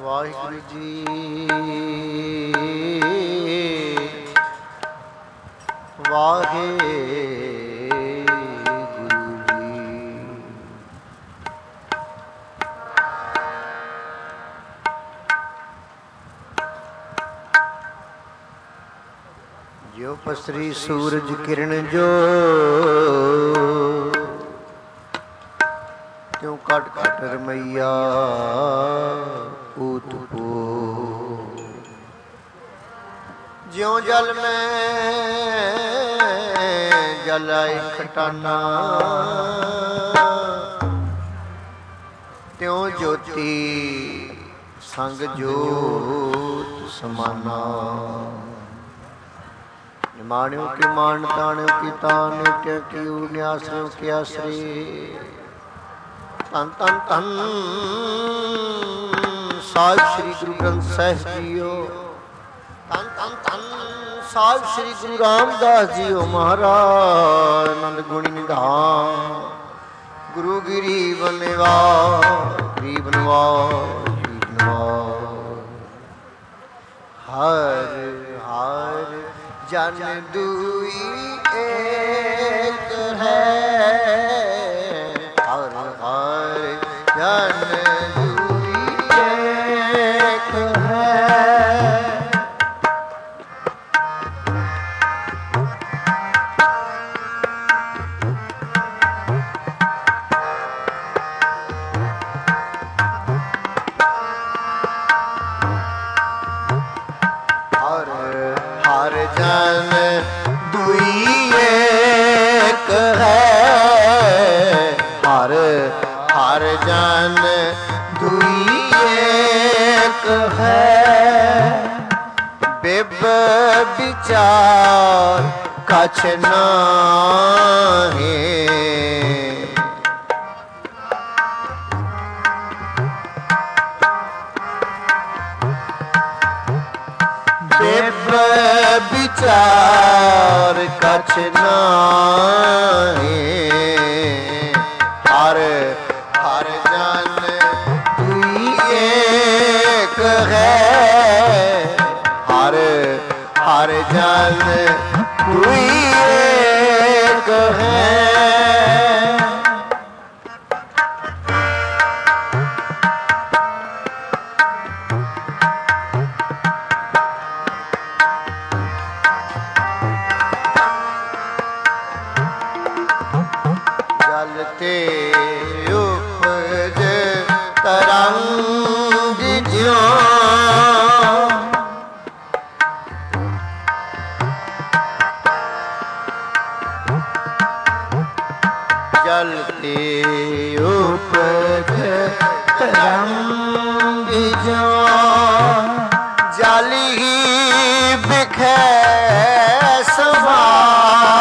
ਵਾਹਿਗੁਰੂ ਜੀ ਵਾਹਿਗੁਰੂ ਜੀ। ਜੋ ਪਸਰੀ ਸੂਰਜ ਕਿਰਨ ਜੋ ਕਿਉਂ ਘਟ ਘਟ ਰਮਈਆ ਊਤ ਪੋ। ਜਿਉਂ ਜਲ ਮੈਂ ਜਲ ਆਈ ਖਟਾਨਾ ਤਿਉਂ ਜੋਤੀ ਸੰਗ ਜੋਤ ਸਮਾਨਾ। ਨਿਮਾਣਿਓ ਕੀ ਮਾਣ ਤਾਣਿਓ ਕੀ ਤਾਣ ਟਿ ਕਿਉ ਨਿਆਸਰਿਓ ਕੀ ਆਸਰੇ। ਧੰਨ ਧੰਨ ਧੰਨ ਸਾਹਿਬ ਸ੍ਰੀ ਗੁਰੂ ਗ੍ਰੰਥ ਸਾਹਿਬ ਜੀਓ। ਧੰਨ ਧੰਨ ਧੰਨ ਸਾਹਿਬ ਸ੍ਰੀ ਗੁਰੂ ਰਾਮਦਾਸ ਜੀਓ ਮਹਾਰਾਜ। ਆਨੰਦ ਗੁਣੀ ਨਿਧਾਨ ਗੁਰੂ ਗਿਰੀ ਬਨਵਾ ਗਰੀਬ ਨਵਾਜ ਗਰੀਬ ਨਵਾਜ। ਹਰ ਹਰ ਜਨ ਦੁਈ ਏਕ ਹੈ। ਹਰ ਹਰ ਜਨ ਦੁਈ ਏਕ ਹੈ। ਹਰ ਜਨ ਦੁਈ ਏਕ ਹੈ। ਹਰ ਹਰ ਜਨ ਦੁਈ ਏਕ ਹੈ। ਬਿਬ ਵਿਚਾਰ ਕਛ ਨਾਹੀ। ਬਿਬ ਵਿਚਾਰ ਕਛ ਨਾਹੀ। ਹਰ ਹਰ ਜਨ ਦੁਈ ਏਕ ਹੈ। ਹਰ ਹਰ ਜਨ ਦੁਈ ਏਕ ਹੈ। ਜਲ ਤੇ ਉਪਜ ਤਰੰਗ ਜਿਉ। ਜਲ ਤੇ ਉਪਜ ਤਰੰਗ ਜਿਉ। ਜਲ ਹੀ ਬਿਖੈ ਸਮਾਰੇ।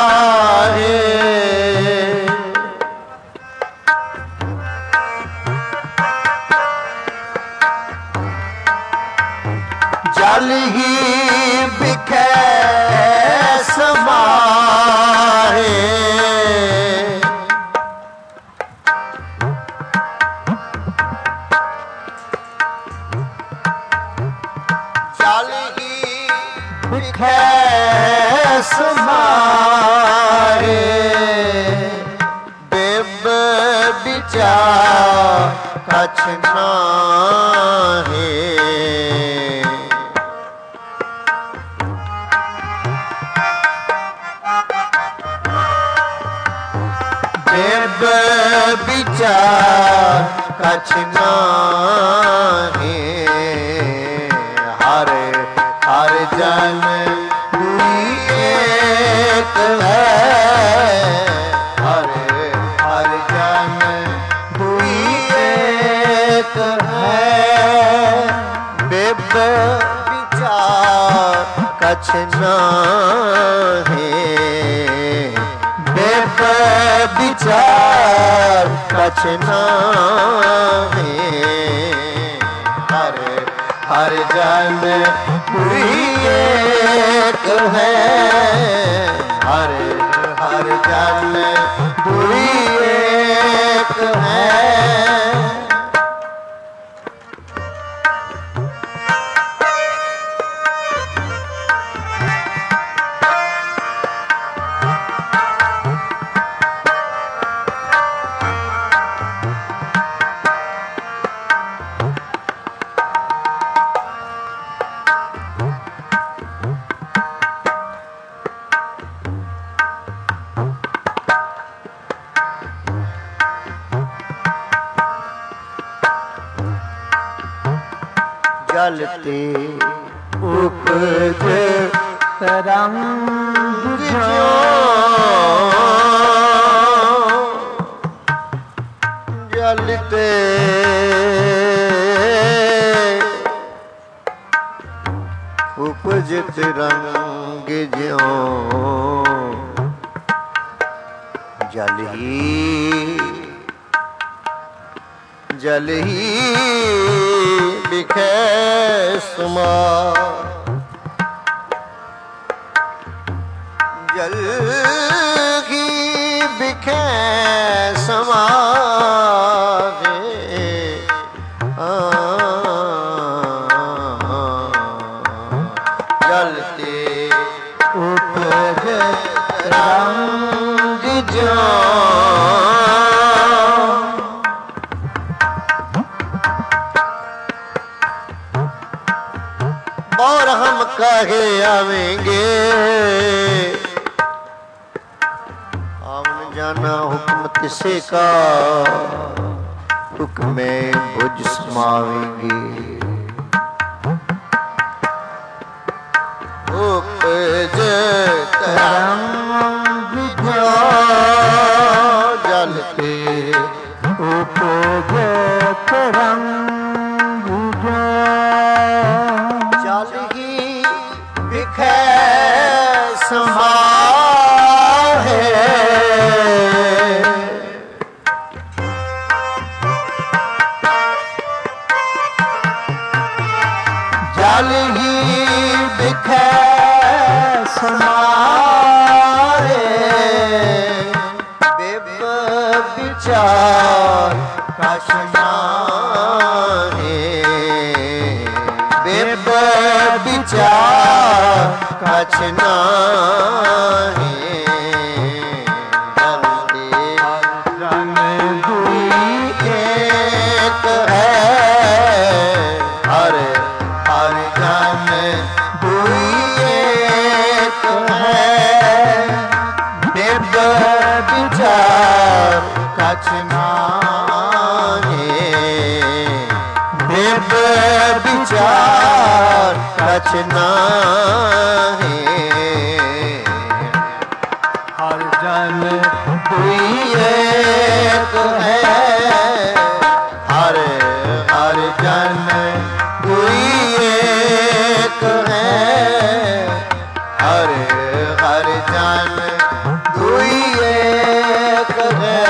ਜਲ ਹੀ ਬਿਖੈ ਸਮਾਰੇ। ਜਲ ਹੀ ਬਿਖੈ ਸਮਾਰੇ। ਬਿਬ ਵਿਚਾਰ ਕਛ ਨਾਹੀ। ਬਿਬ ਵਿਚਾਰ ਕਛ ਨਾਹੀ। ਹਰ ਹਰ ਜਨ ਦੁਈ ਏਕ ਹੈ। ਹਰ ਹਰ ਜਨ ਦੁਈ ਏਕ ਹੈ। ਬਿਬ ਵਿਚਾਰ ਕਛ ਨਾਹੀ। ਬਿਬ ਵਿਚਾਰ ਕਛ ਨਾਹੀ। ਹਰ ਹਰ ਜਨ ਦੁਈ ਏਕ ਹੈ। ਹਰ ਹਰ ਜਨ ਦੁਈ ਏਕ ਹੈ। ਜਲ ਤੇ ਉਪਜ ਰੰਗ ਜਿਉ ਜਲ ਤੇ ਉਪਜਿਤ ਰੰਗ ਜਿਉ ਜਲ ਹੀ ਬਿਖੈ ਸਮਾ ਜਲ ਹੀ ਬਿਖੈ ਸਮਾਵੇ ਜਲ ਤੇ ਉਪਜ ਰੰਗ ਜਿਉ और हम कहे आवेंगे आमन जाना हुक्म तिसे का हुक्म भुज समावेंगे उपज तरंग जल के उपज तरंग जल ही बिखै समाहे जल ही बिखै समाहे बिब विचार कछ नाहे बिब विचार कछ नाहे रंग दुई एक है हर हर जन दुई एक है बिब विचार कछ नाहे बिब विचार कछ नाहे हर जन दुई एक है हर हर जन दुई एक है हर हर जन दुई एक है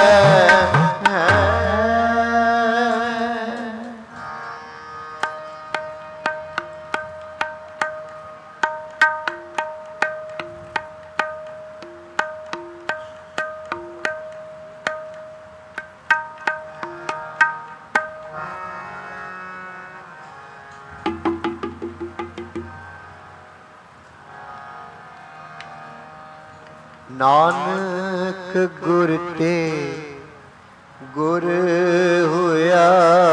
नानक गुर ते गुर होया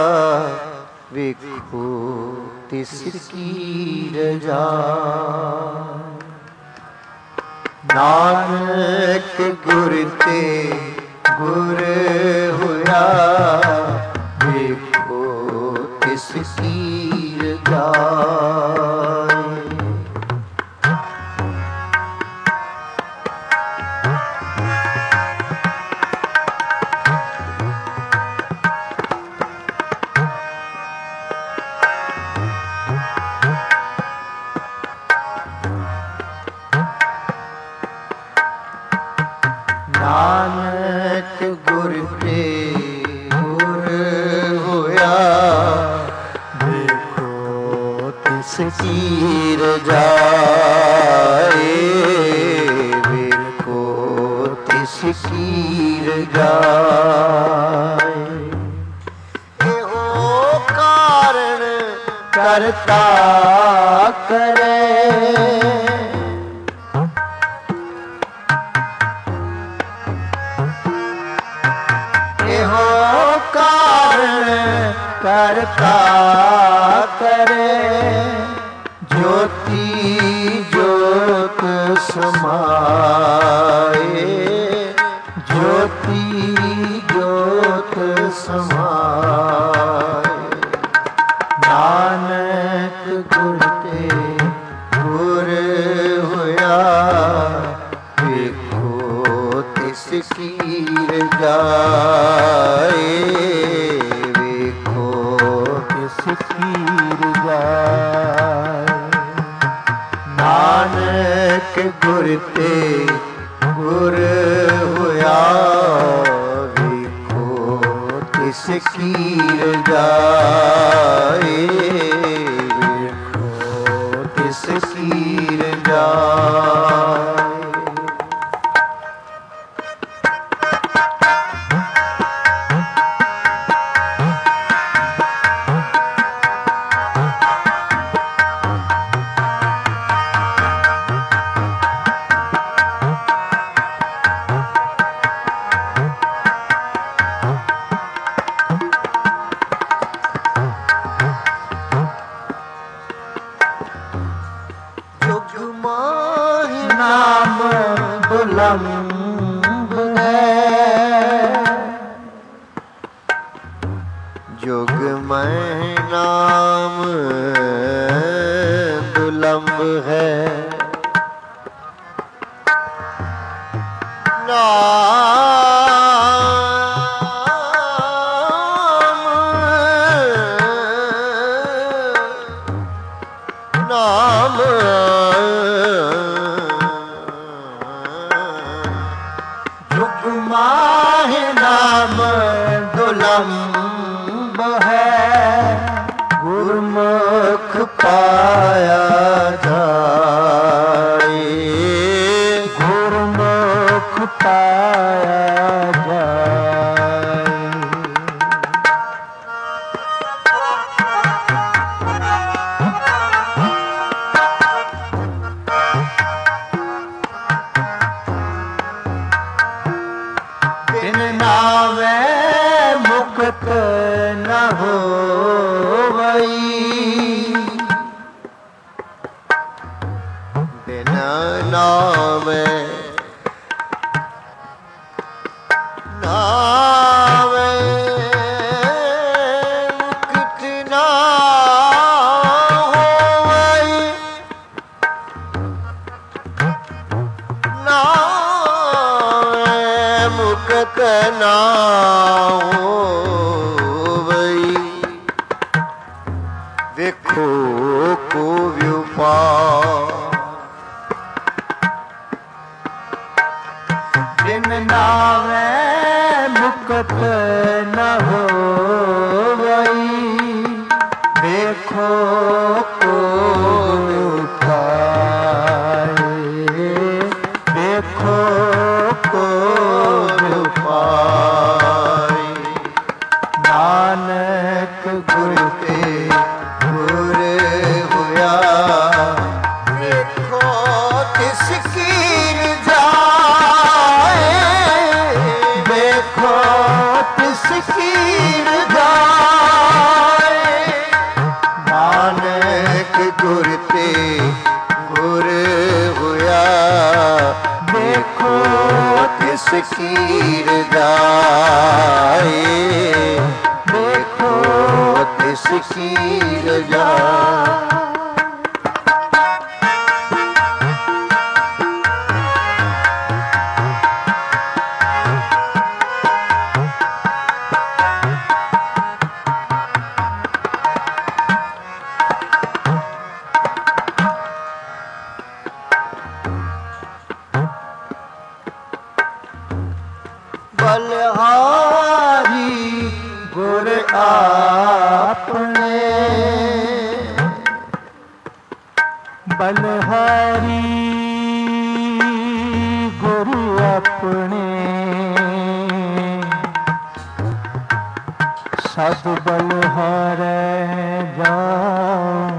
वेखो तिस की रजा नानक गुर ते गुर होया वेखो तिस की रजा नानक गुर ते गुर होया देखो तिस की रजाए देखो तिस की रजाए एहो कारण करता करे कारण करता करे ज्योति ज्योत समाए ज्योति ज्योत समाए नानक ਗੁਰ ਤੇ ਗੁਰ ਹੋਇਆ, ਵੇਖੋ ਤਿਸ ਕੀ ਰਜਾਏ, ਵੇਖੋ ਤਿਸ ਕੀ ਰਜਾਏ। ਨਾਮ ਦੁਲੰਭ ਹੈ, ਜੁਗ ਮੈਂ ਨਾਮ ਦੁਲੰਭ ਹੈ, ਨਾਮ ਜੁਗ ਮਾਹਿ ਨਾਮ ਦੁਲੰਭ ਹੈ, ਗੁਰਮੁਖ ਪਾਇਆ ਜਾਏ, ਗੁਰਮੁਖ ਪਾਇਆ ਜਾਏ। ਬਿਨ ਨਾਵੇ ਮੁਕਤ ਨ ਹੋਵਈ, ਬਿਨ ਨਾਵੇ ਨਾਵੇ ਮੁਕਤ ਨ ਹੋਵਈ, ਨਾਵੇ ਮੁਕਤ ਨਾ ਹੋਵਈ, ਵੇਖੋ ਕੋ ਵਿਉਪਾਰ। ਬਿਨ ਨਾਵੇ ਮੁਕਤ ਨ ਹੋਵਈ, ਵੇਖੋ ਕੋ ਵਿਉਪਾਰ, ਵੇਖੋ ਕੋ ਵਿਉਪਾਰ। ਨਾਨਕ ਗੁਰ ਤੇ ਗੁਰ ਹੋਇਆ, ਵੇਖੋ ਤਿਸ ਕੀ ਰਜਾਏ, ਵੇਖੋ ਤਿਸ ਕੀ ਰਜਾਏ। ਨਾਨਕ ਗੁਰ ਤੇ ਗੁਰ ਹੋਇਆ, ਵੇਖੋ ਤਿਸ ਕੀ ਰਜਾਏ, ਵੇਖੋ ਤਿਸ ਕੀ ਰਜਾਏ। ਬਲਿਹਾਰੀ ਗੁਰ ਆਪਣੇ, ਬਲਿਹਾਰੀ ਗੁਰ ਆਪਣੇ, ਸਦ ਬਲਿਹਾਰੈ ਜਾਉ,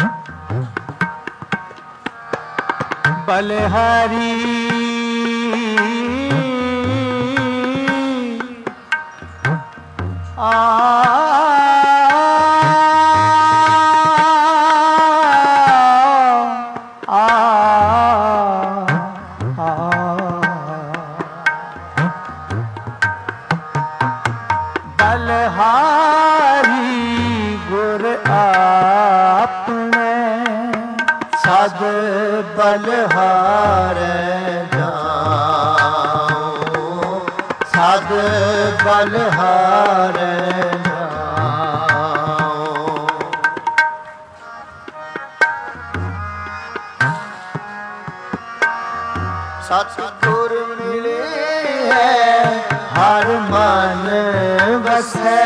ਬਲਿਹਾਰੀ ਆ ਬਲਿਹਾਰੀ ਗੁਰ ਆਪਣੇ, ਸਦ ਬਲਿਹਾਰੈ ਜਾਉ, ਸਦ ਬਲਿਹਾਰੈ ਜਾਉ। ਸਤਿਗੁਰ ਮਿਲੇ ਹਰ ਮਨ ਵਸੈ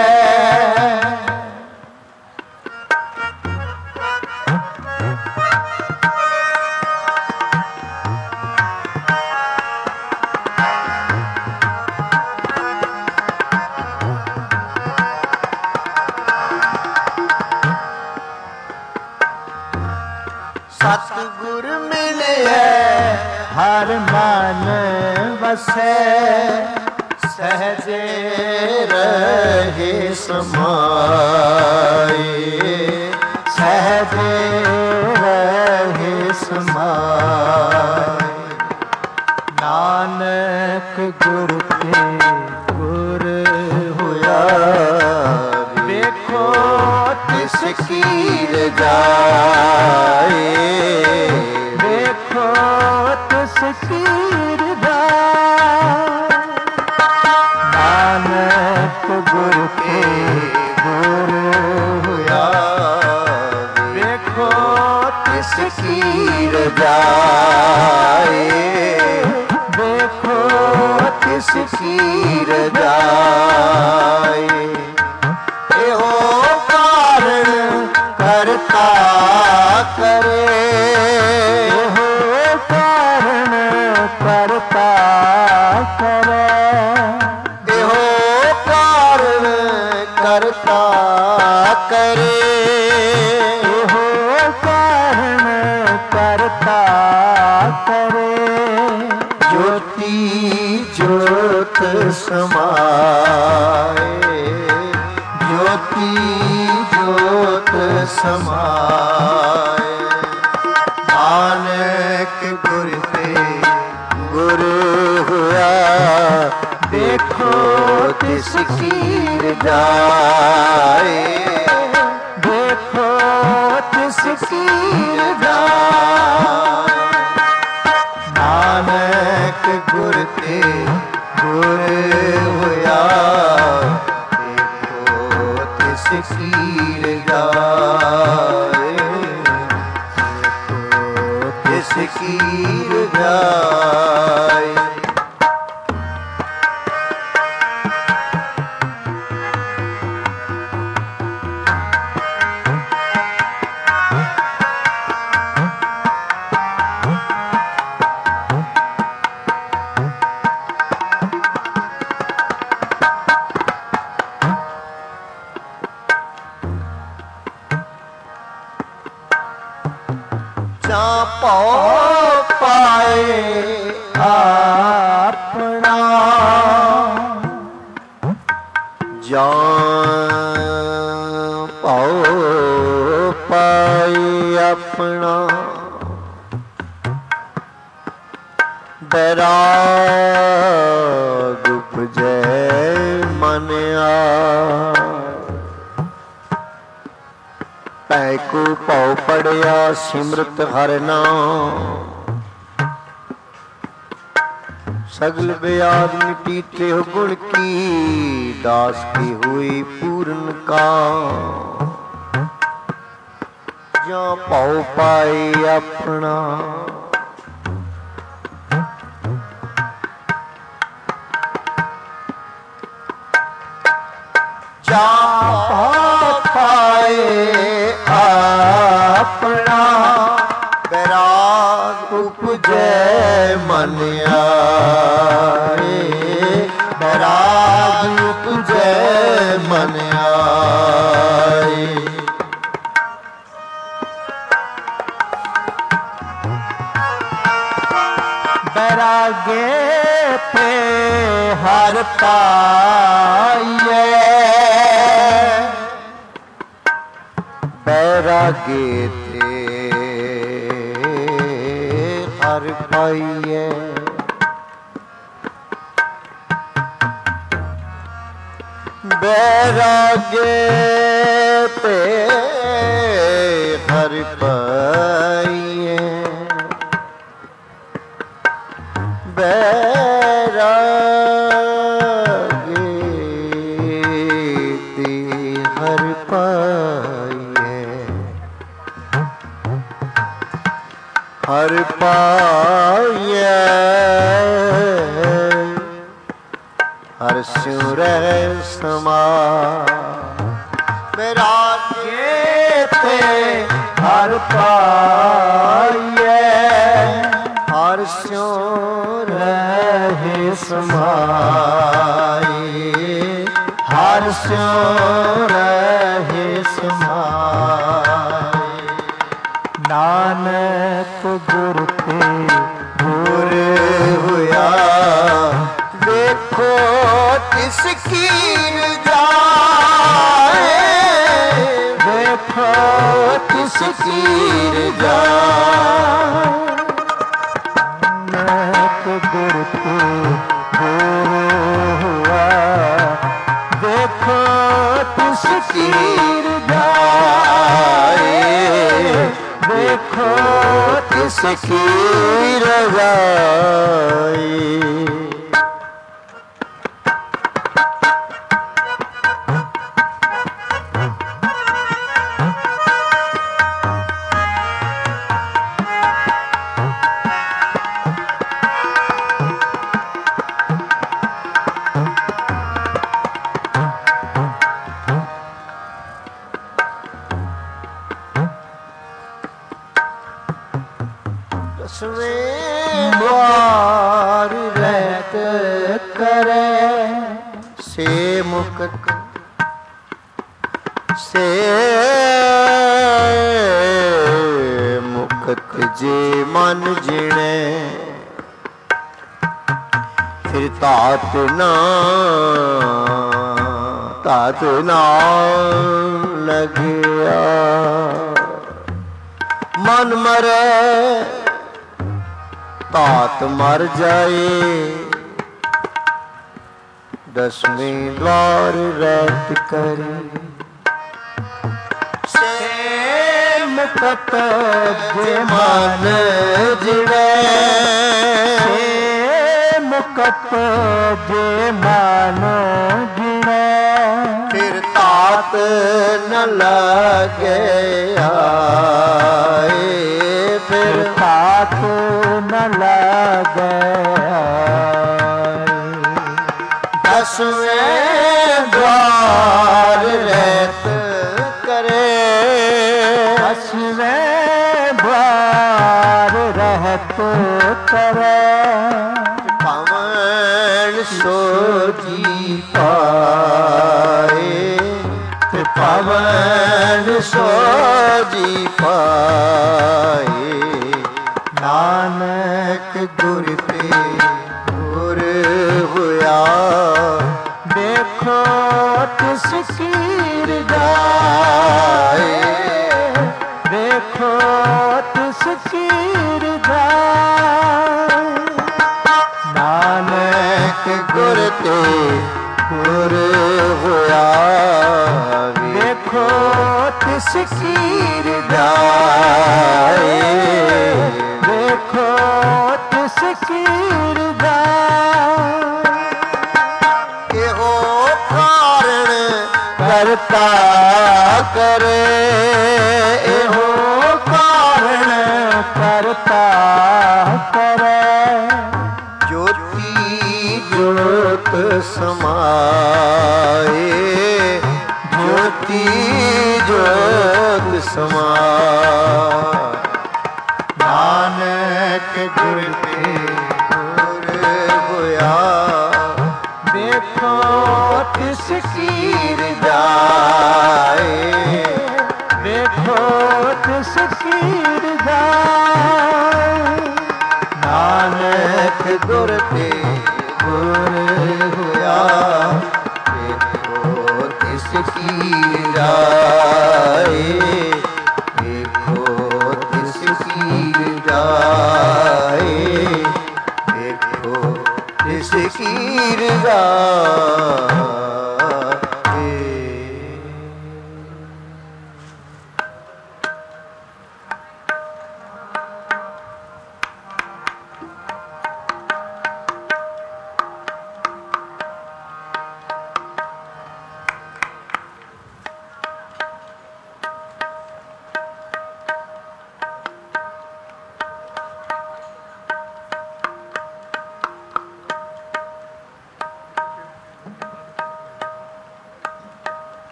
ਸਤਿਗੁਰ ਮਿਲਿਆ ਹਰ ਮਨ ਵਸੈ ਸਹਜੇ ਰਹੇ ਸਮਾਏ ਸਹਜੇ ਰਹੇ ਸਮਾਏ ਨਾਨਕ ਗੁਰ ਤੇ ਗੁਰ ਹੋਇਆ ਵੇਖੋ ਤਿਸ ਕੀ ਰਜਾਏ ਵੇਖੋ ਤਿਸ ਕੀ ਰਜਾਏ ਨਾਨਕ ਗੁਰ ਕੇ ਗੁਰ ਹੋਇਆ ਵੇਖੋ ਤਿਸ ਕੀ ਰਜਾਏ ਵੇਖੋ ਤਿਸ ਕੀ ਰਜਾਏ ਇਹੋ ਕਾਰਨ ਕਰਤਾ ਕਰੇ ਇਹੋ ਕਾਰਨ ਕਰਤਾ ਕਰੇ ਇਹੋ ਕਾਰਨ ਕਰਤਾ ਕਰੇ ਇਹੋ ਕਾਰਨ ਕਰਤਾ ਕਰੇ ਜੋਤੀ ਜੋਤ ਸਮਾਏ ਜੋਤੀ ਜੋਤ ਸਮਾਏ ਨਾਨਕ ਗੁਰ ਤੇ ਗੁਰ ਹੋਇਆ ਦੇਖੋ ਤਿਸ ਕੀ ਰਜਾਏ ਦੇਖੋ ਤਿਸ ਕੀ ਰਜਾਏ ਨਾਨਕ ਗੁਰ ਤੇ ਗੁਰ ਹੋਇਆ ਤਿਸ ਕੀ ਰਜਾਏ ਤਿਸ ਕੀ ਰਜਾਏ ਜਾਂ ਭਉ ਪਾਏ ਆਪਣਾ ਜਾਂ ਭਉ ਪਾਏ ਆਪਣਾ ਬੈਰਾਗ ਉਪਜੈ ਮਨ ਆਏ ਭੈ ਕੋ ਭਉ ਪੜਿਆ ਸਿਮਰਤ ਹਰਿ ਨਾਮ ਸਗਲ ਬਿਆਦ ਮਿਟੀ ਤੇ ਗੁਣ ਕੀ ਦਾਸ ਕੀ ਹੋਈ ਪੂਰਨ ਕਾਮ ਜਾਂ ਭਉ ਪਾਏ ਆਪਣਾ ਜਾਂ ਭਉ ਪਾਏ ਆਪਣਾ ਬੈਰਾਗ ਉਪਜੈ ਮਨ ਆਏ ਬੈਰਾਗ ਉਪਜੈ ਮਨ ਆਏ ਬੈਰਾਗੇ ਤੇ ਹਰ ਪਾਈਏ ਬੈਰਾਗੇ ਤੇ ਹਰ ਪਾਈਏ ਬੈਰਾਗੇ ਤੇ ਹਰ ਪਾਈਏ ਬੈਰਾਗੇ ਤੇ ਹਰ ਪਾਈਏ हर पाइए हर स्यों रह समा विराजे थे हर पाइए हर स्यों रहे समाए हर स्यों रहे समाए नानक गुर के गुर हुआ देखो किसकी जाए देखो किसकी जाए नानक गुर के गुर हुआ देखो किसकी जाए देखो किसकी रजाई द्वार रहत करे से मुक्त से मुक्त जे मन जिणे फिर तात ना लगिया मन मरे तात मर जाए दसवीं द्वार रहत करे से मुक्त जे मन जिवे से मुक्त जे मन जिणे फिर तात न लगे आए फिर तात न लगे दसवें द्वार रहत करे दसवें द्वार रहत करे पवन सो जी पाए पवन सो जी पाए नानक गुर पे गुर हुआ देखो किसकी जाए देखो किसकी जाए नानक गुर पे गुर हुआ देखो किसकी जाए देखो किसकी जाए एहो कारण करता करे एहो कारण करता करे ज्योति ज्योत समाए ज्योति ज्योत समाए नानक गुर पे गुर होया देखो किसकी जाए देखो किसकी जाए नानक गुर पे गुर होया देखो किसकी जाए देखो किसकी जाए देखो किसकी जाए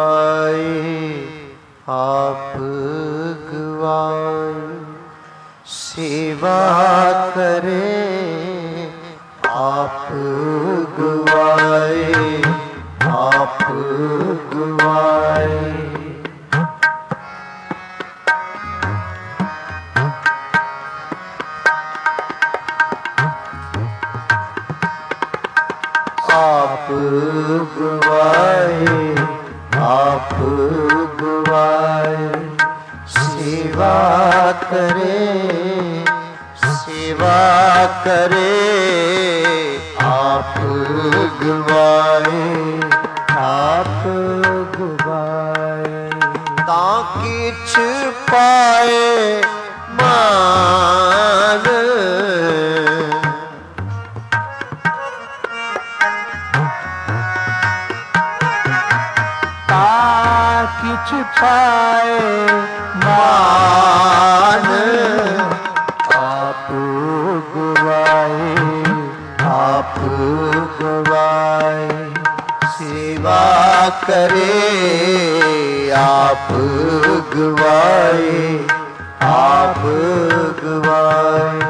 गवाए आप गवाए सेवा करे आप गवाए आप गवाए आप गवाए आप गवाए सेवा करे आप गवाए आप गवाए ता किछ पाए मान किछ पाए मान आप गवाए आप गवाए सेवा करे आप गवाए आप गवाए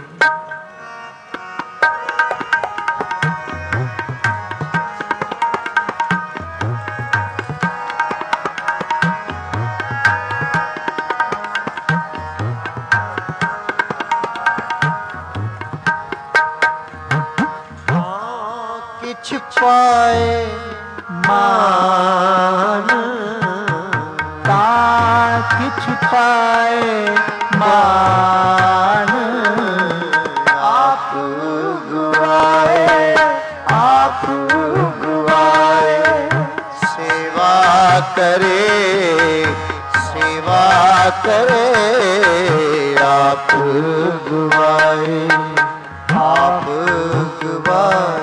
पाए मान ता किछ पाए मान आप गवाए आप गवाए सेवा करे आप गवाए आप गवाए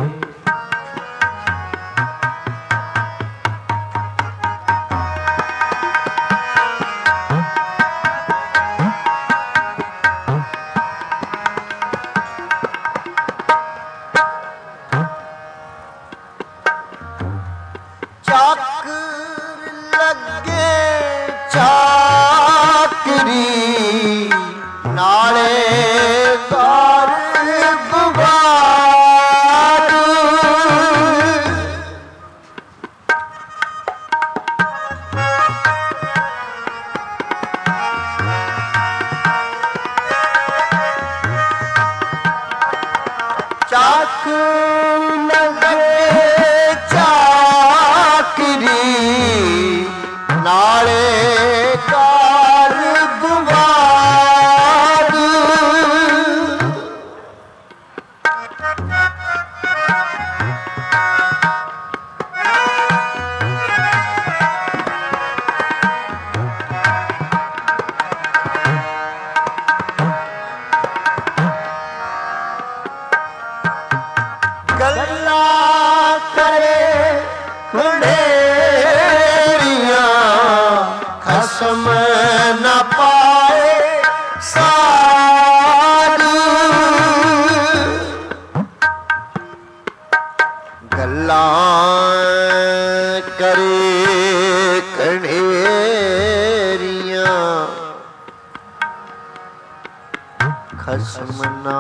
खसमना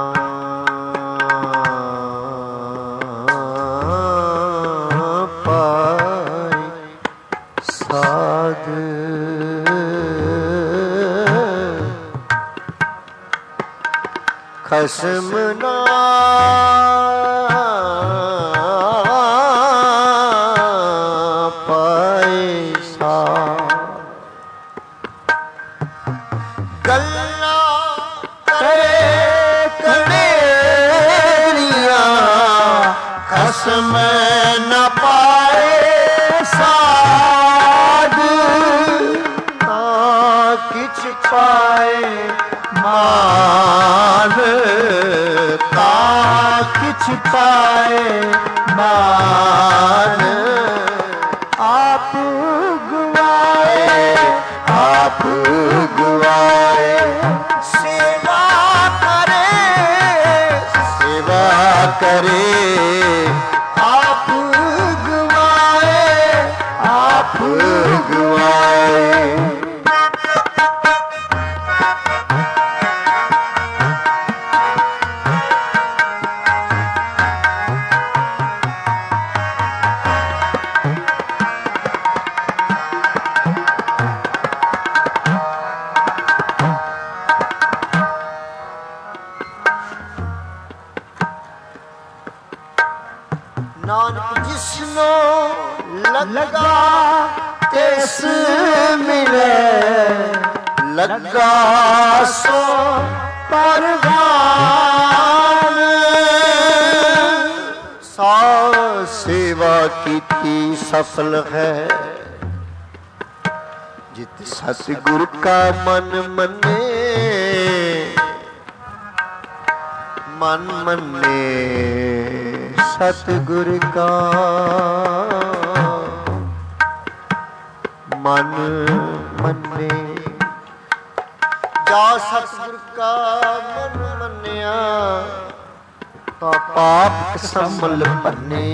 पाए साध खसमना पाए साध गल्ला खसम न पाए साध किछ पाए मान किछ पाए मान आप गवाए आप गवाए सेवा करे आप ਗਵਾਏ। ਨਾਨਕ ਜਿਸਨੂੰ ਲੱਗਾ ਤਿਸ ਮਿਲੇ, ਲੱਗਾ ਸੋ ਪਰਵਾਨ। ਸਾ ਸੇਵਾ ਕੀਤੀ ਸਫਲ ਹੈ, ਜਿਤ ਸਤਿਗੁਰ ਕਾ ਮਨ ਮੰਨੇ। ਮਨ ਮੰਨੇ ਸਤਿਗੁਰ ਕਾ, ਮਨ ਮੰਨੇ। ਜਾ ਸਤਿਗੁਰ ਕਾ ਮਨ ਮੰਨਿਆ, ਤਾਂ ਪਾਪ ਸੰਭਲ ਭੰਨੇ।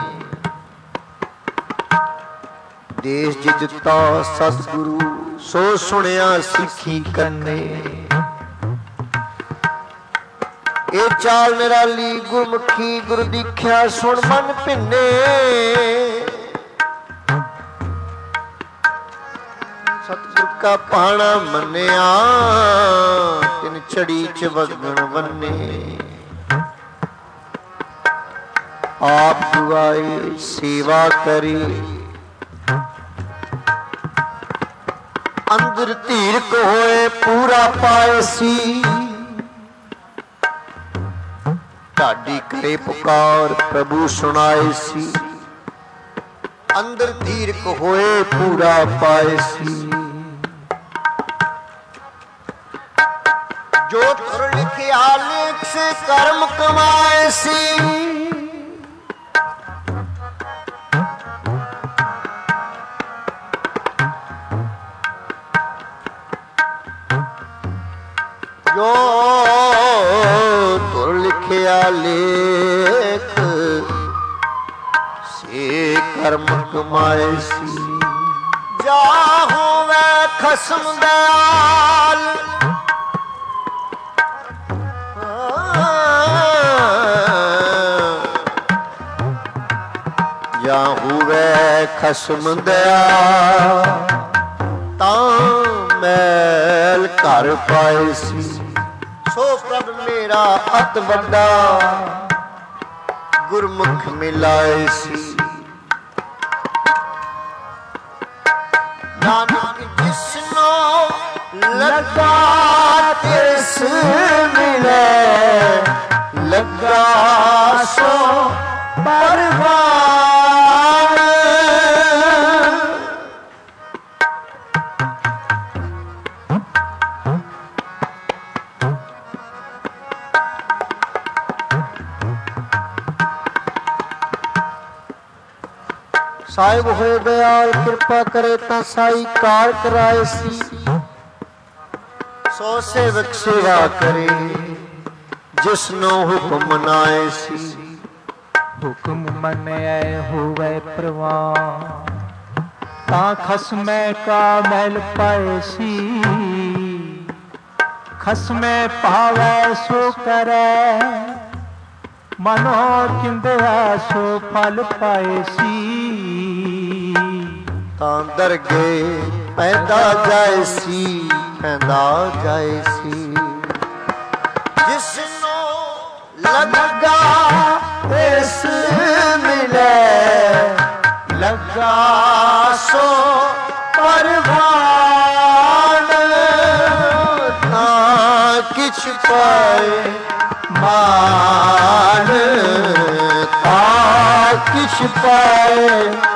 ਦੇਸ਼ ਜੀ ਦਿੱਤਾ ਸਤਿਗੁਰੂ, ਸੋ ਸੁਣਿਆ ਸਿੱਖੀ ਕੰਨੇ। ਇਹ ਚਾਲ ਨਿਰਾਲੀ ਗੁਰਮੁਖੀ, ਗੁਰ ਦੀਖਿਆ ਸੁਣ ਮਨ ਭਿੰਨੇ। ਸਤਿਗੁਰ ਕਾ ਪਾਣਾ ਮੰਨਿਆ, ਤਿਨ ਚੜੀ ਚਵਗਣ ਵੰਨੇ। ਆਪ ਦੁਆਏ ਸੇਵਾ ਕਰੀ, ਅੰਦਰ ਧੀਰਕ ਹੋਏ ਪੂਰਾ ਪਾਏ ਸੀ। ਢਾਡੀ ਕਰੇ ਪੁਕਾਰ ਪ੍ਰਭੂ ਸੁਣਾਏ ਸੀ, ਅੰਦਰ ਧੀਰਕ ਹੋਏ ਪੂਰਾ ਪਾਏ ਸੀ। ਜੋ ਤੁਰ ਲਿਖਿਆ ਲੇਖ ਸੇ ਕਰਮ ਕਮਾਏ ਸੀ। ਜੋ ਤੁਰ ਲਿਖਿਆ ਲੇਖ ਸੇ ਕਰਮ ਕਮਾਏ ਸੀ। ਜਾ ਹੋਵੇ ਖਸਮ ਦਇਆਲ, ਜਾ ਹੋਵੇ ਖਸਮ ਦਇਆਲ, ਤਾਂ ਮੈਲ ਘਰ ਪਾਏ ਸੀ। ਸੋ ਪ੍ਰਭ ਮੇਰਾ ਅਤ ਵੱਡਾ, ਗੁਰਮੁਖ ਮਿਲਾਏ ਸੀ। ਨਾਨਕ ਜਿਸਨੂੰ ਲੱਗਾ ਤਿਸ ਮਿਲੇ, ਲੱਗਾ ਸੋ ਪਰਵਾਨ। ਸਾਹਿਬ ਹੋਏ ਦਇਆਲ, ਕਿਰਪਾ ਕਰੇ ਤਾਂ ਸਾਈ ਕਾਰ ਕਰਾਏ ਸੀ। ਸੋ ਸੇਵਕ ਸੇਵਾ ਕਰੇ, ਜਿਸਨੂੰ ਹੁਕਮ ਮਨਾਏ ਸੀ। ਹੁਕਮ ਮੰਨਿਆ ਹੋਵੇ ਪ੍ਰਵਾਨ, ਤਾਂ ਖਸਮੈ ਕਾ ਮੈਲ ਪਾਏ ਸੀ। ਖਸਮੈ ਪਾਵੈ ਸੋ ਕਰੈ, ਮਨੋ ਚਿੰਦਿਆ ਸੋ ਫਲ ਪਾਏ ਸੀ। ਤਾਂ ਦਰਗੇ ਪੈਂਦਾ ਜਾਏ ਸੀ, ਪੈਂਦਾ ਜਾਏ ਸੀ। ਜਿਸਨੂੰ ਲੱਗਾ ਤਿਸ ਮਿਲੇ, ਲੱਗਾ ਸੋ ਪਰਵਾਨ। ਤਾਂ ਕਿਛ ਪਾਏ ਮਾਨ, ਤਾਂ ਕਿਛ ਪਾਏ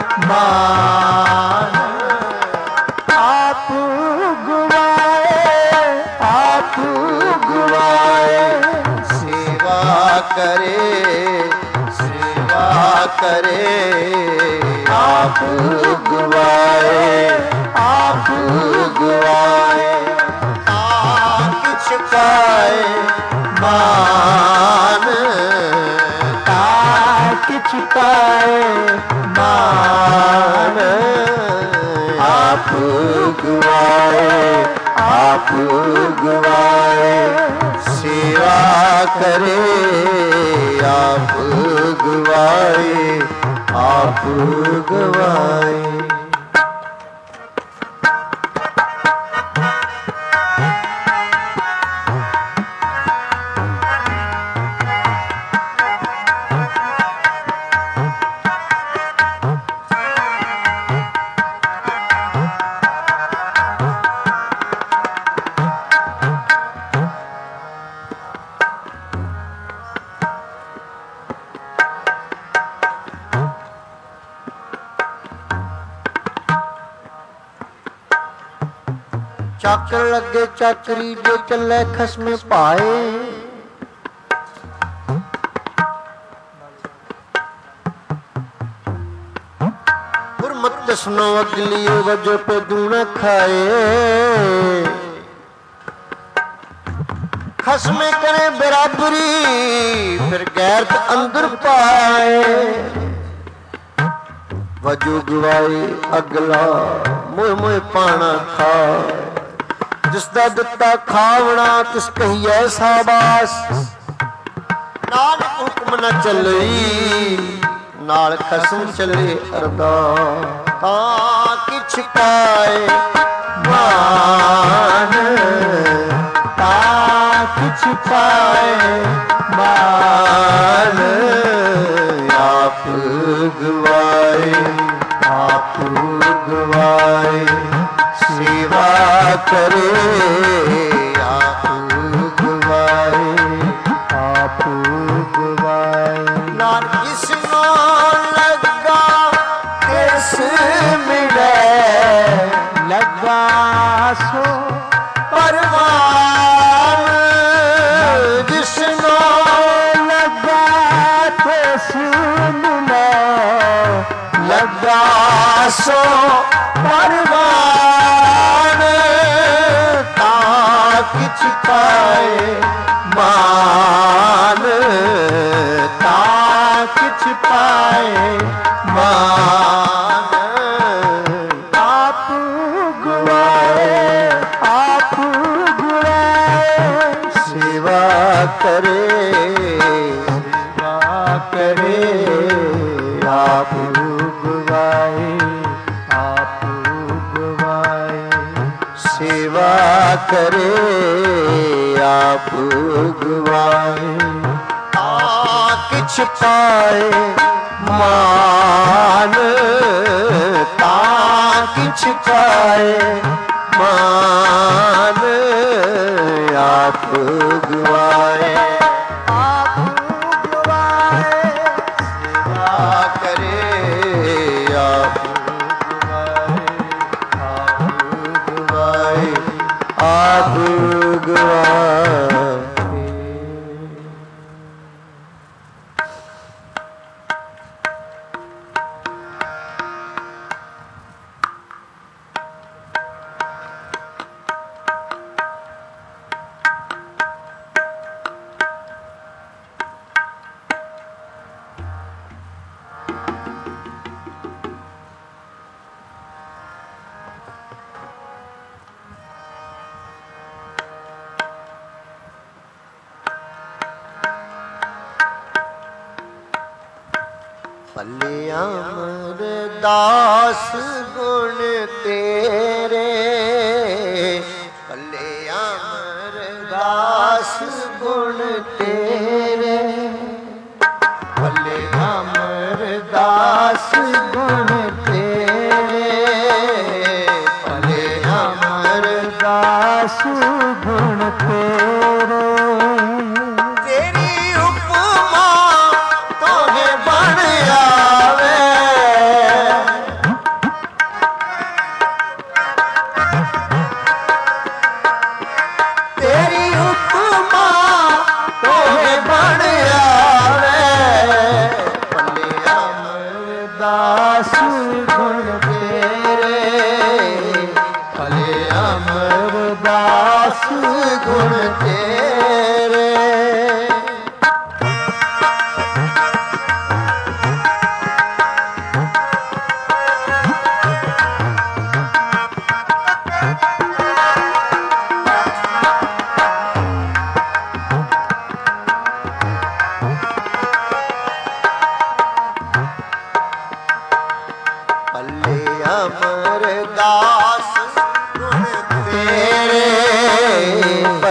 ਮਾਨ। ਆਪ ਗਵਾਏ, ਆਪ ਗਵਾਏ। ਸੇਵਾ ਕਰੇ, ਸੇਵਾ ਕਰੇ, ਆਪ ਗਵਾਏ, ਆਪ ਗਵਾਏ। ਤਾਂ ਕਿਛ ਪਾਏ ਮਾਨ, ਤਾਂ ਕਿਛ ਪਾਏ ਮਾਨ। आप गवाए, आप गवाए। सेवा करे आप गवाए, आप गवाए। ਚਾਕਰ ਲੱਗੇ ਚਾਕਰੀ ਜੋ ਚੱਲੇ ਖਸਮੇ ਭਾਏ। ਗੁਰਮਤਿ ਸੁਨੋ ਅਗਲੀ ਵਜੋ ਪੇ ਦੂਣਾ ਖਾਏ। ਖਸਮੇ ਕਰੇ ਬਰਾਬਰੀ ਫਿਰ ਗੈਰਤ ਅੰਦਰ ਪਾਏ। ਵਜੂ ਗਵਾਏ ਅਗਲਾ ਮੋਹ ਮੋਹ ਪਾਣਾ ਖਾਏ। ਜਿਸਦਾ ਦਿੱਤਾ ਖਾਵਣਾ ਤਿਸ ਕਹੀਏ ਸਾਬਾਸ। ਨਾਨਕ ਹੁਕਮ ਨ ਚੱਲਈ ਨਾਲ ਖਸਮ ਚੱਲੇ ਅਰਦਾਸ। ਤਾਂ ਕਿਛ ਪਾਏ ਮਾਨ, ਤਾਂ ਕਿਛ ਪਾਏ ਮਾਨ। ਆਪ ਗਵਾਏ, ਆਪ ਗਵਾਏ। सेवा करे आप गवाए, आप गवाए। नानक जिसनो लगा तिस मिले, लगा सो परवान। जिसनो लगा तिस मिले, लगा सो परवान। किछ पाए मान, ता किछ पाए मान। आप गवाए, आप गवाए। सेवा करे, सेवा करे आप गवाए, आप गवाए। सेवा करे आप गवाए। किछ पाए मान, ता किछ पाए मान। आप गवाए, आप गवाए। सेवा करे आप गवाए, आप गवाए। ਭਲੇ ਅਮਰਦਾਸ ਗੁਣ ਤੇਰੇ, ਭਲੇ ਅਮਰਦਾਸ ਗੁਣ ਤੇਰੇ। ਭਲੇ ਅਮਰਦਾਸ ਗੁਣ ਤੇਰੇ, ਭਲੇ ਅਮਰਦਾਸ ਗੁਣ ਤੇਰੇ। ਤੇਰੀ ਉਪਮਾ ਤੋਹੇ ਬਣ ਆਵੇ,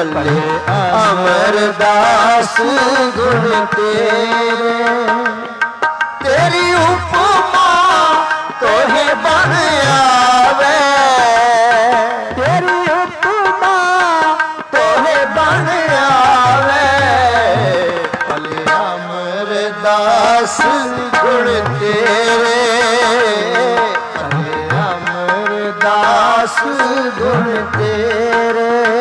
ਭਲੇ ਅਮਰਦਾਸ ਗੁਣ ਤੇਰੇ। ਤੇਰੀ ਉਪਮਾ ਤੋਹੇ ਬਣ ਆਵੇ, ਤੇਰੀ ਉਪਮਾ ਤੋਹੇ ਬਣ ਆਵੇ। ਭਲੇ ਅਮਰਦਾਸ ਗੁਣ ਤੇਰੇ, ਭਲੇ ਅਮਰਦਾਸ ਗੁਣ ਤੇਰੇ।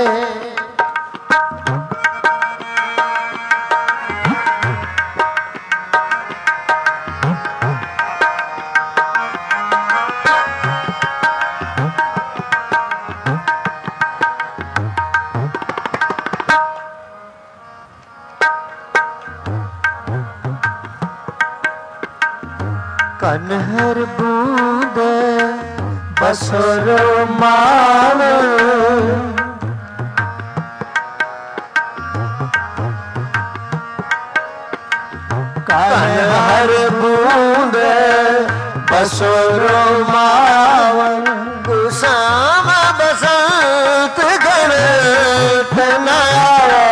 ਕਨਹਰ ਬੂੰਦ ਬਸਰੋ ਮਾਲ, ਕਨਹਰ ਬੂੰਦ ਬਸਰੋ ਮਾਲ। ਗੁਸਾਮ ਬਸੰਤ ਗਣ ਤਨਾਵੇ,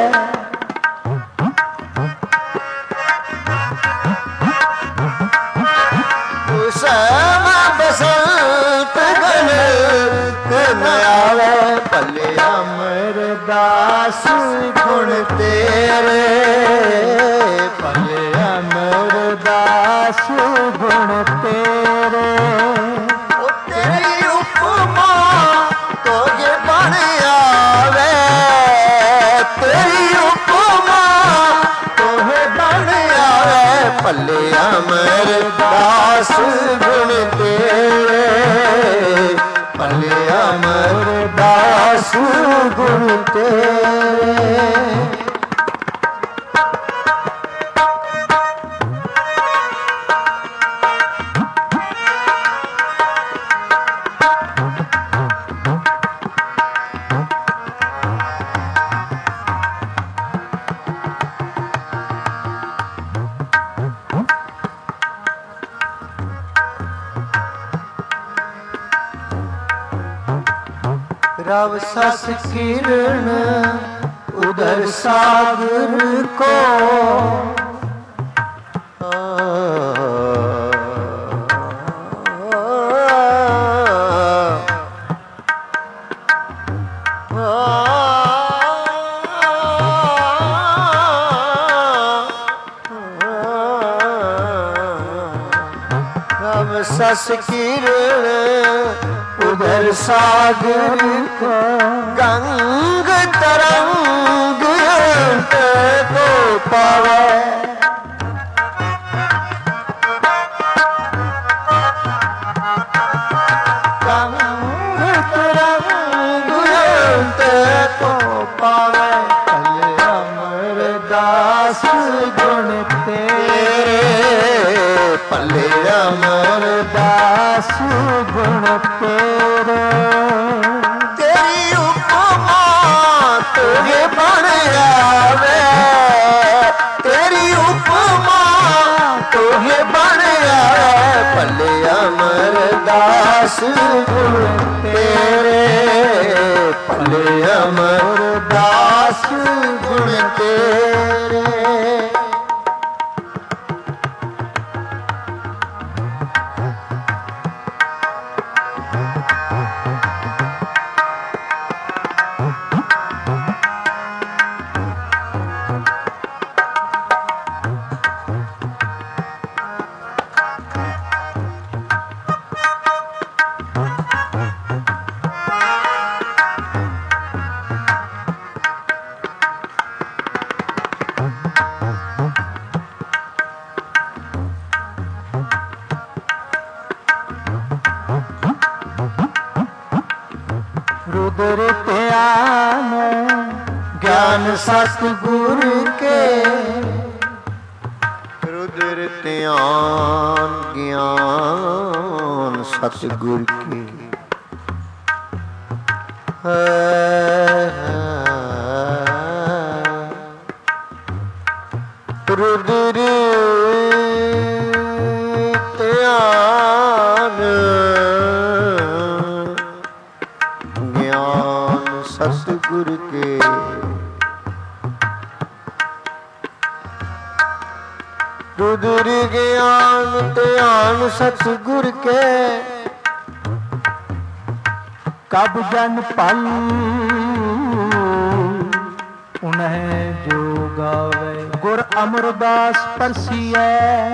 ਗੁਸਾਮ ਬਸੰਤ ਗਣ ਤਨਾਵੇ। ਭਲੇ ਅਮਰਦਾਸ ਗੁਣ ਤੇਰੇ, ਭਲੇ ਅਮਰਦਾਸ ਗੁਣ ਤੇਰੇ। ਉਹ ਤੇਰੀ ਉਪਮਾ ਤੋਗੇ ਬਣ ਆਵੇ, ਤੇਰੀ ਉਪਮਾ ਤੋਹੇ ਬਣ ਆਵੇ। ਭਲੇ ਅਮਰਦਾਸ ਗੁਣ ਤੇਰੇ, ਭਲੇ ਅਮਰਦਾਸ ਗੁਣ ਤੇਰੇ। रव सस किरण उदर सागर को, रव सस किरण उधर सागर को, गंग तरंग को पावे। गंग तरंग को पावे। भले अमरदास गुण तेरे, भले अमरदास गुण तेरे। तेरी उपमा तुझे बन आवे, तेरी उपमा तुझे बन आवे। भले अमरदास गुण तेरे, भले अमरदास गुण तेरे। रुद्र ध्यान ज्ञान सतगुर के, रुद्र ध्यान ज्ञान सतगुर के। रुद्र ध्यान ज्ञान सतगुर के। रुद्र ज्ञान ध्यान सतगुर के, कब जन पल उन्हें जो गावे। गुर अमरदास परसिए,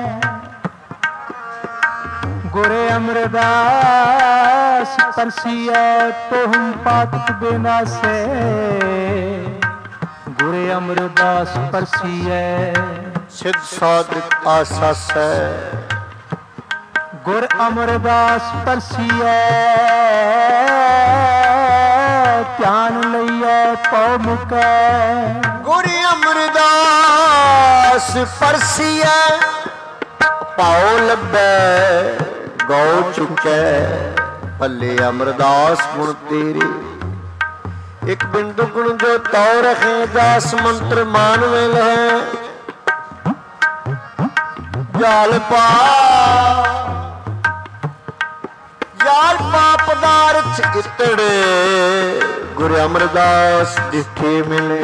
गुरे अमरदास परसिए तुम पात बिनासे। गुरे अमरदास परसिए सिद्ध साधक आसास है। गुर अमरदास परसिए ध्यान लइए पौ मुकै। गुर अमरदास परसिए पाओ लभै गौ चुकै। भले अमरदास गुण तेरे, एक बिंदु गुण जो तौ रखे। दास मंत्र मानवे लहे, जाल पा पदार्थ इतड़े। गुरु अमरदास दिखे मिले।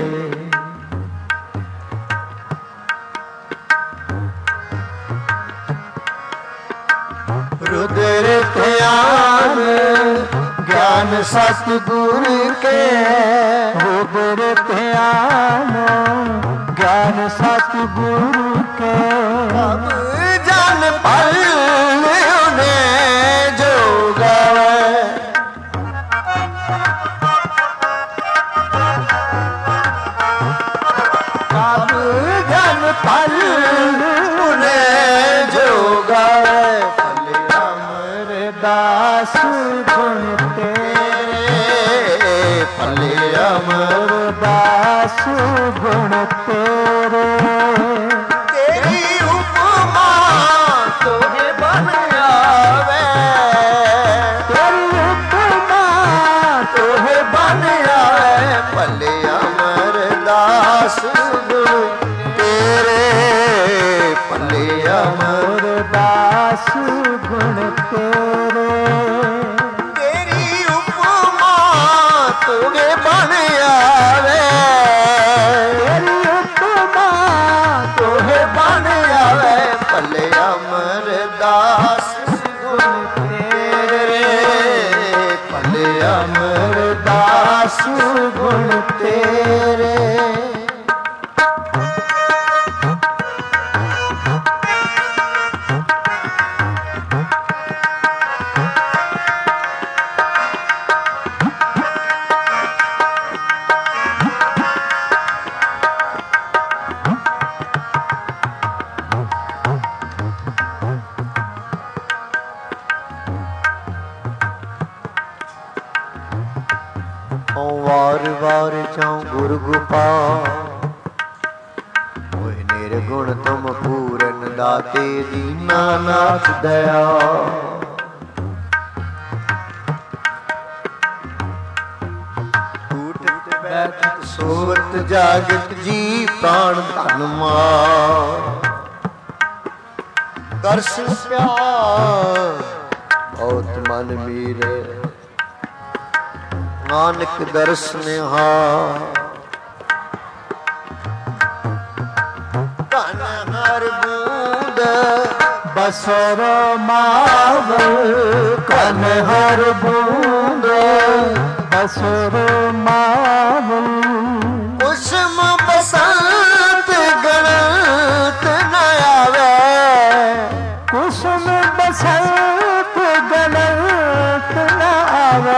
रुद्र ध्यान ज्ञान सतगुर के। रुद्र ध्यान ज्ञान सतगुर के। अब जन पल उन्हें जो गावे। अब जन पल उन्हें जो गावे। भले अमरदास गुण तेरे, भले अमरदास गुण तेरे। तेरी उपमा तोहे बन आवे। तेरी उपमा तोहे बन आवे। भले अमरदास गुण तेरे। भले अमरदास गुण तेरे। तेरी उपमा तोहे बन आवे। तेरी उपमा तोहे बन आवे। भले अमरदास गुण तेरे। भले अमरदास गुण तेरे। वार वार जाऊं गुरु गोपाल। ओए निर्गुण तुम पूरन दाते दीना नाथ दया। टूटत बैठत सोवत जागत जी प्राण धन मार। दर्शन प्यार बहुत मन मीरे। नानक दर्शन धन हर बूंद बसर मावल। कन हर बूंद बसर मावल। कुसुम बसंत गणत न आवे। कुसुम बसंत गणत न आवे।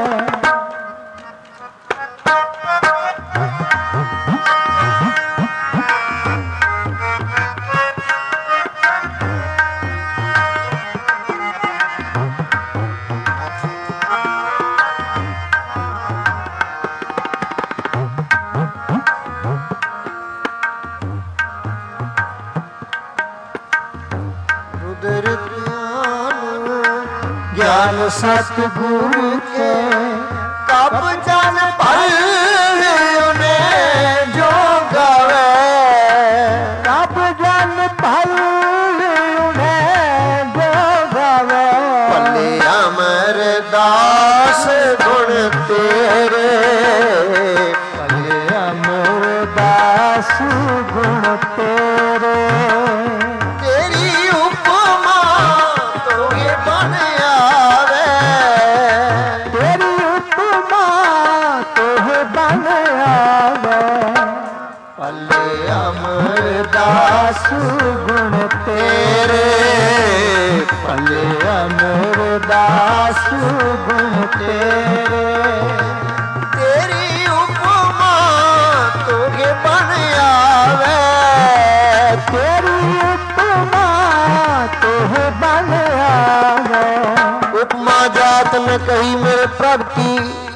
ज्ञान सतगुर के। कब जन पल उन्हें जो गावे। कब जन पल उन्हें जो गावे। भले अमरदास ਅਮਰਦਾਸ ਗੁਣ ਤੇਰੇ ਭਲੇ ਅਮਰਦਾਸ ਗੁਣ ਤੇਰੇ ਤੇਰੀ ਉਪਮਾ ਤੋਗੇ ਬਣ ਆਵੇ ਤੇਰੀ ਉਪਮਾ ਤੋਹ ਬਣ ਆਵੇ ਭਲੇ ਅਮਰਦਾਸ ਗੁਣ ਤੇਰੇ ਭਲੇ ਅਮਰਦਾਸ ਗੁਣ ਤੇਰੇ ਤੇਰੀ ਉਪਮਾ ਤੋਗੇ ਬਣ ਆਵੇ ਤੇਰੀ ਉਪਮਾ ਤੋਹ ਬਣ ਆਵੇ ਉਪਮਾ ਜਾਤ ਨ ਕਹੀ ਮੇਰੇ ਪ੍ਰਭ ਕੀ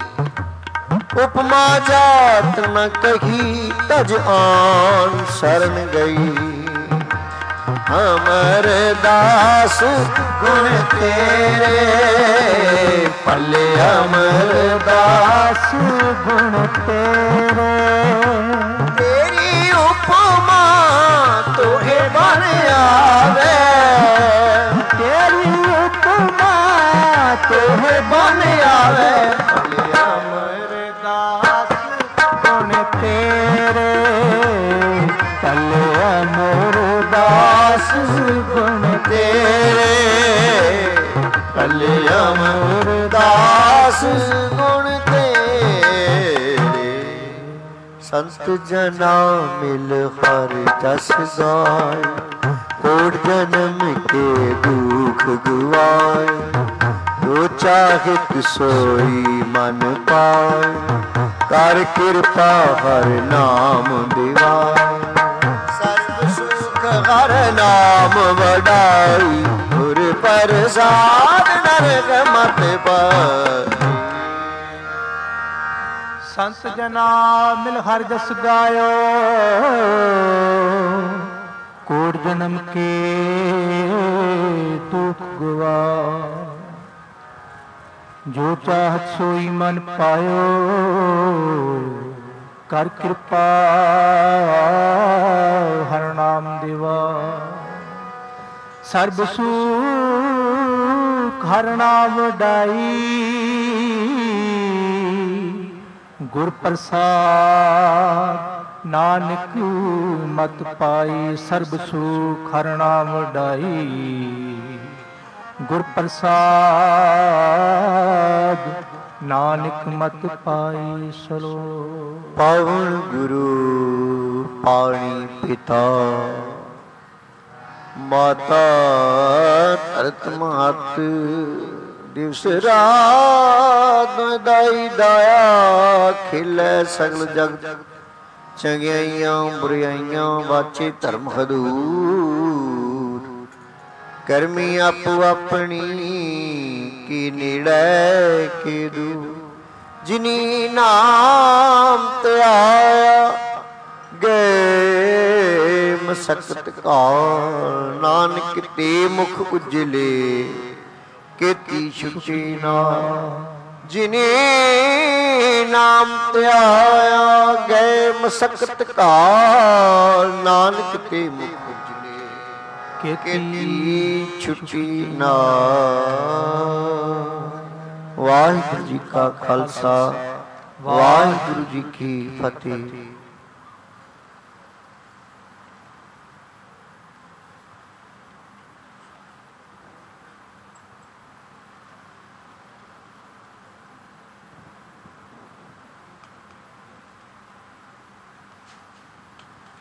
ਉਪਮਾ ਜਾਤ ਨ ਕਹੀ ਤਜ ਆਨ ਸ਼ਰਨ ਗਈ ਅਮਰਦਾਸ ਗੁਣ ਤੇਰੇ ਭਲੇ ਅਮਰਦਾਸ ਗੁਣ ਤੇਰੇ ਤੇਰੀ ਉਪਮਾ ਤੋਹੇ ਬਣ ਆਵੇ ਤੇਰੀ ਉਪਮਾ ਤੋਹ ਬਣ ਆਵੇ ਭਲੇ ਅਮਰਦਾਸ ਗੁਣ ਤੇਰੇ ਭਲੇ ਅਮਰਦਾਸ ਗੁਣ ਤੇਰੇ ਭਲੇ ਅਮਰਦਾਸ ਗੁਣ ਤੇਰੇ ਸੰਤ ਜਨਾ ਮਿਲ ਹਰ ਜਸ ਗਾਏ ਕੋਟ ਜਨਮ ਕੇ ਦੁਖ ਗਵਾਏ ਜੋ ਚਾਹਿਤ ਸੋਈ ਮਨ ਪਾਏ ਕਰ ਕਿਰਪਾ ਹਰ ਨਾਮ ਦਿਵਾਏ ਸਰਬ ਸੁਖ ਹਰ ਨਾਮ ਵਡਾਈ ਗੁਰ ਪ੍ਰਸਾਦ ਨਰਕ ਮਤ ਪਾਈ ਸੰਤ ਜਨਾ ਮਿਲ ਹਰ ਜਸ ਗਾਇਓ ਕੋਟ ਜਨਮ ਕੇ ਦੁਖ ਗਵਾ ਜੋ ਚਾਹਤ ਸੋਈ ਮਨ ਪਾਇਓ ਕਰ ਕਿਰਪਾ ਹਰ ਨਾਮ ਦੇਵਾ ਸਰਬ ਸੁਖ ਹਰ ਨਾਮ ਵਡਾਈ ਗੁਰ ਪ੍ਰਸਾਦ ਨਾਨਕ ਮਤ ਪਾਈ ਸਰਬ ਸੁਖ ਹਰ ਨਾਮ ਵਡਾਈ ਗੁਰ ਪ੍ਰਸਾਦ ਨਾਨਕ ਮਤ ਪਾਈ ਸਲੋ ਪਾਵਨ ਗੁਰੂ ਪਾਣੀ ਪਿਤਾ ਮਾਤਾ ਧਰਤ ਮਾਤ ਦਿਵਸ ਰਾਤ ਦਾਈ ਦਾਇਆ ਖਿਲੇ ਸਗਲ ਜਗਤ ਚੰਗਿਆਈਆਂ ਬੁਰਾਈਆਂ ਵਾਚੇ ਧਰਮ ਹਦੂਰ ਕਰਮੀ ਆਪੋ ਆਪਣੀ ਕੀ ਨੇੜੇ ਕੀ ਦੂਰ ਜਿਨੀ ਨਾਮ ਧਿਆਇਆ ਗਏ ਮਸਕਤ ਕਾਲ ਨਾਨਕ ਤੇ ਮੁਖ ਉਜਲੇ ਕੀਤੀ ਛੁਟੀ ਨਾ ਜਿਨੇ ਨਾਮ ਧਿਆਇਆ ਗਏ ਮਸਕਤ ਕਾਲ ਨਾਨਕ ਤੇ ਮੁਖ ਉਜਲੇ ਕੀਤੀ ਛੁਟੀ ਨਾ ਵਾਹਿਗੁਰੂ ਜੀ ਕਾ ਖਾਲਸਾ ਵਾਹਿਗੁਰੂ ਜੀ ਕੀ ਫਤਿਹ।